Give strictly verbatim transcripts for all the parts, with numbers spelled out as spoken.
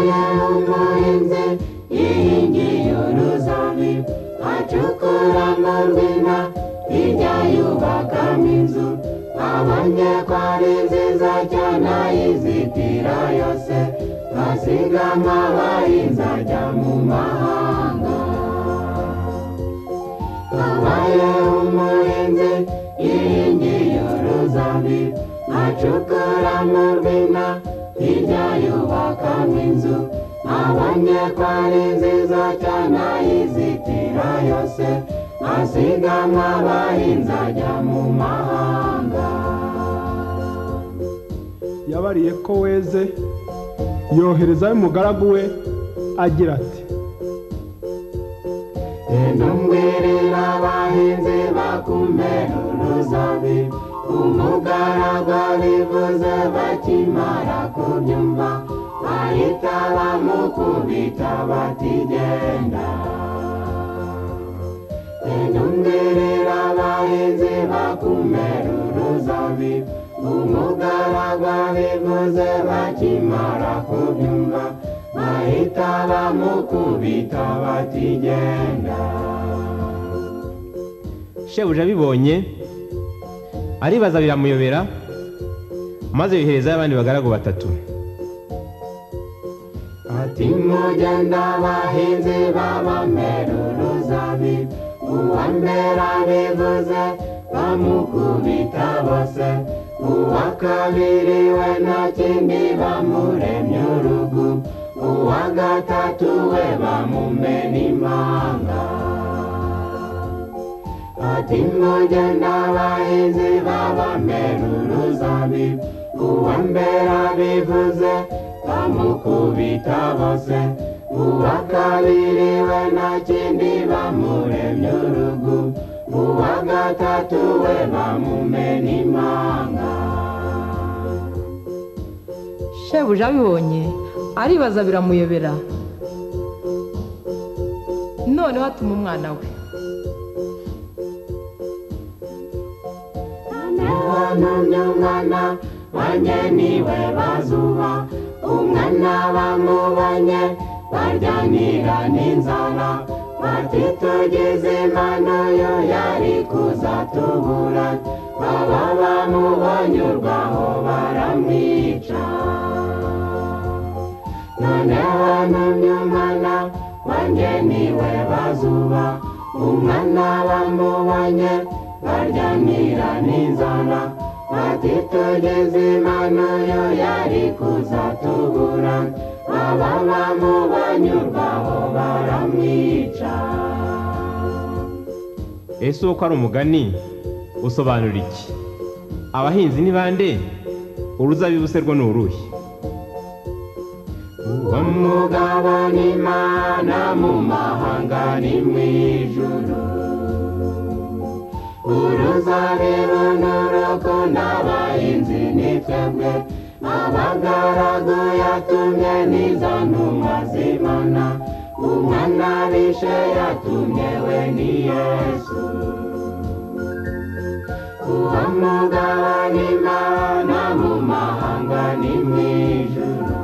Habaye umuhinzi yihingiye uruzabibu, acukura mu rwina, hirya yubakamo inzu, abonye ko ari nziza cyane ayizitira yose, asigamo abahinzi ajya mu mahanga. Habaye umuhinzi yihingiye uruzabibu, acukura mu rwina, hirya yubakamo inzu, abonye ko ari nziza cyane ayizitira yose, asigamo abahinzi ajya mu mahanga. Yabariye ko weze, yohereza umugaragu we agira ati: Ntumbwirira abahinzi bakumera uruzabibu. Umugaragu abivuze bakimara kubyumva, bahita bamukubita bati genda. Ntumbwirira abahinzi bakumera uruzabibu. Umugaragu abivuze bakimara kubyumva, bahita bamukubita bati genda. Shebuja abibonye aribaza biramuyobera, maze yohereza abandi bagaragu batatu. Ati mugenda abahinzi babamera uruzabibu. Uwa mbere abivuze bamukubita bose, uwa kabiri we nta kindi bamuremye urugu, uwa gatatu we bamumena impanga. Ati mugenda abahinzi babamera uruzabibu. Uwa mbere abivuze bamukubita bose, uwa kabiri we nta kindi bamuremye urugu, uwa gatatu we bamumena impanga. Shebuja abibonye aribaza biramuyobera, noneho atuma umwana we. Ntumye umwana wanjye niwe bazuba, umwana bamubonye baryanira n'inzara, bati tugize impano yo yari kuzatubura, baba bamubonye urwaho baramwica. Noneho ntumye umwana wanjye niwe bazuba, umwana bamubonye baryanira n'inzara, bati tugize impano yo yari kuzatubura, baba bamubonye urwaho baramwica. Ese uko ari umugani usobanura iki? Abahinzi ni bande? Uruzabibu se rwo ni uruhe? Uwo mugabo ni Imana mu mahanga ni mu ijuru, uruzabibu n'urukundo abahinzi ni twebwe, abagaragu yatumye n'izo ntumwa z'Imana, umwana bishe yatumye we ni Yesu. Uwo mugabo ni Imana mu mahanga ni mu ijuru,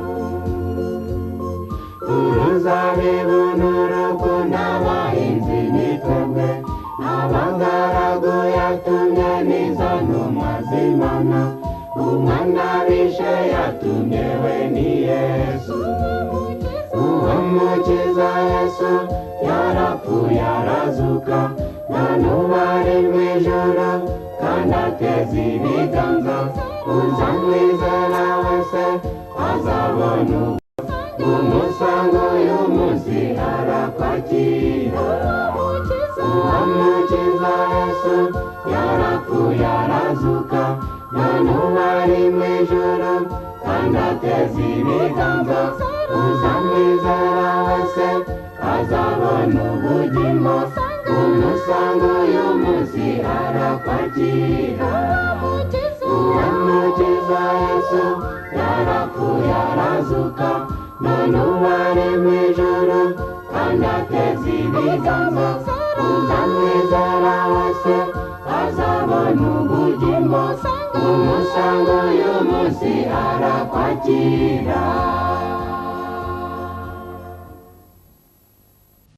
uruzabibu n'urukundo abahinzi ni twebwe, abagaragu yatumye n'izo ntumwa z'Imana, umwana bishe yatumye we ni Yesu. Uwo mukiza Yesu yarapfuye arazuka, none ubu ari mu ijuru kandi ateza ibiganza, uzamwizera wese azabona umusanga uyu munsi arakwakira. Uwo mukiza Yesu yarapfuye arazuka, none ubu ari mu ijuru kandi ateza ibiganza, uzamwizera wese azabona ubugingo, umusanga uyu munsi arakwakira. Uwo mukiza Yesu yarapfuye arazuka, none ubu ari mu ijuru kandi ateza ibiganza, uzamwizera wese azabona ubugingo, umusanga uyu munsi arakwakira.